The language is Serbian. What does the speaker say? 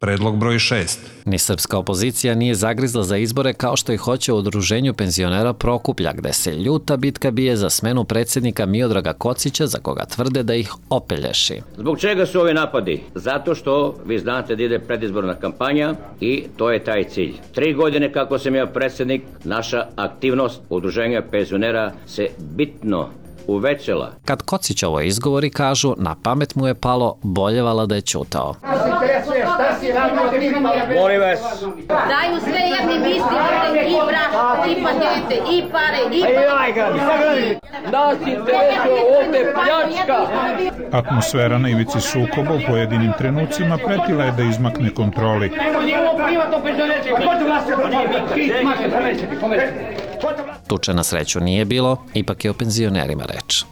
Predlog broj 6. Ni srpska opozicija nije zagrizla za izbore kao što i hoće u udruženju penzionera Prokuplja, gde se ljuta bitka bije za smenu predsjednika Miodraga Kocića, za koga tvrde da ih opelješi. Zbog čega su ovi napadi? Zato što vi znate da ide predizborna kampanja i to je taj cilj. 3 godine kako sam ja predsjednik, naša aktivnost udruženja penzionera se bitno uvećala. Kad Kocić ovo izgovori, kažu, na pamet mu je palo, boljevala da je ćutao. Molim vas. Daju sve jedni misli, i brak, i patente, i pare, i pare. Nas interesuje ovdje pljačka. Atmosfera na ivici sukoba u pojedinim trenucima pretila je da izmakne kontroli. Tuče na sreću nije bilo, ipak je o penzionerima reč.